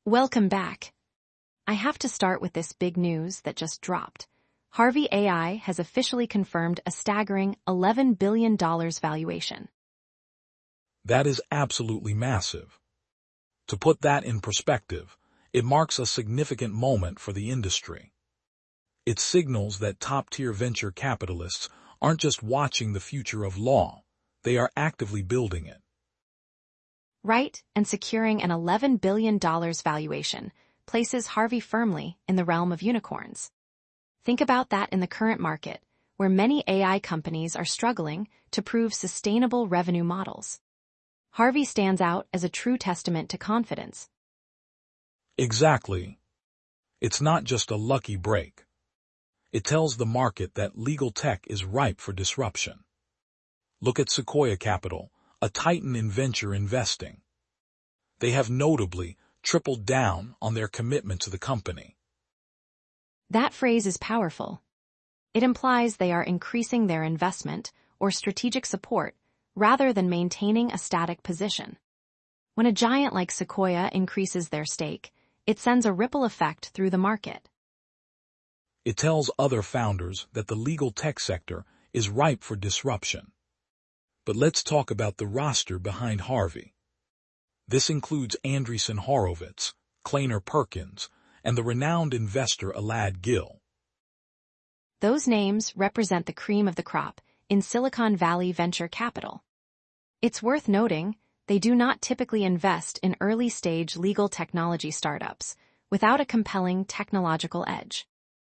Welcome back. I have to start with this big news that just dropped. Harvey AI has officially confirmed a staggering $11 billion valuation. That is absolutely massive. To put that in perspective, it marks a significant moment for the industry. It signals that top-tier venture capitalists aren't just watching the future of law, they are actively building it. Right, and securing an $11 billion valuation places Harvey firmly in the realm of unicorns. Think about that in the current market, where many AI companies are struggling to prove sustainable revenue models. Harvey stands out as a true testament to confidence. Exactly. It's not just a lucky break. It tells the market that legal tech is ripe for disruption. Look at Sequoia Capital, a titan in venture investing. They have notably tripled down on their commitment to the company. That phrase is powerful. It implies they are increasing their investment or strategic support rather than maintaining a static position. When a giant like Sequoia increases their stake, it sends a ripple effect through the market. It tells other founders that the legal tech sector is ripe for disruption. But let's talk about the roster behind Harvey. This includes Andreessen Horowitz, Kleiner Perkins, and the renowned investor Elad Gil. Those names represent the cream of the crop in Silicon Valley venture capital. It's worth noting, they do not typically invest in early-stage legal technology startups without a compelling technological edge.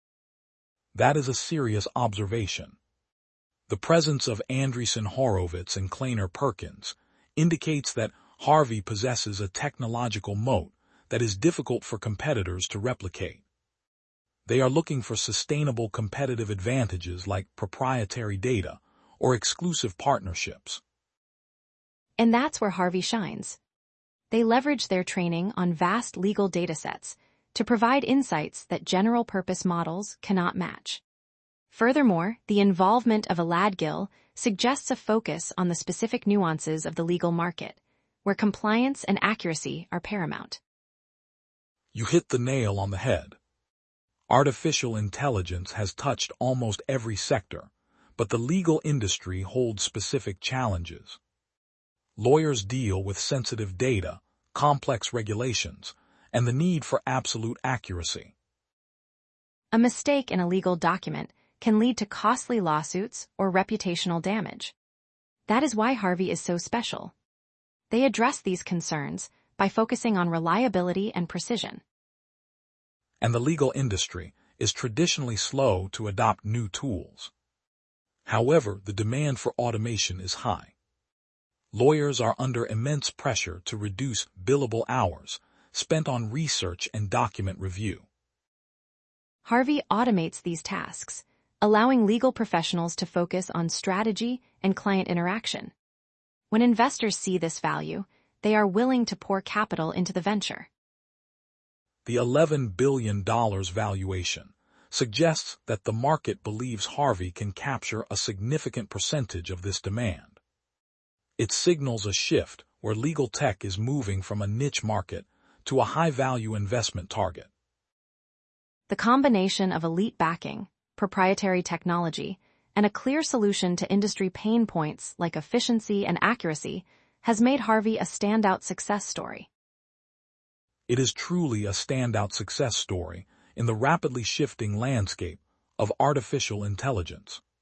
That is a serious observation. The presence of Andreessen Horowitz and Kleiner Perkins indicates that Harvey possesses a technological moat that is difficult for competitors to replicate. They are looking for sustainable competitive advantages like proprietary data or exclusive partnerships. And that's where Harvey shines. They leverage their training on vast legal datasets to provide insights that general-purpose models cannot match. Furthermore, the involvement of Elad Gil suggests a focus on the specific nuances of the legal market, where compliance and accuracy are paramount. You hit the nail on the head. Artificial intelligence has touched almost every sector, but the legal industry holds specific challenges. Lawyers deal with sensitive data, complex regulations, and the need for absolute accuracy. A mistake in a legal document can lead to costly lawsuits or reputational damage. That is why Harvey is so special. They address these concerns by focusing on reliability and precision. And the legal industry is traditionally slow to adopt new tools. However, the demand for automation is high. Lawyers are under immense pressure to reduce billable hours spent on research and document review. Harvey automates these tasks, allowing legal professionals to focus on strategy and client interaction. When investors see this value, they are willing to pour capital into the venture. The $11 billion valuation suggests that the market believes Harvey can capture a significant percentage of this demand. It signals a shift where legal tech is moving from a niche market to a high-value investment target. The combination of elite backing, proprietary technology, and a clear solution to industry pain points like efficiency and accuracy has made Harvey a standout success story. It is truly a standout success story in the rapidly shifting landscape of artificial intelligence.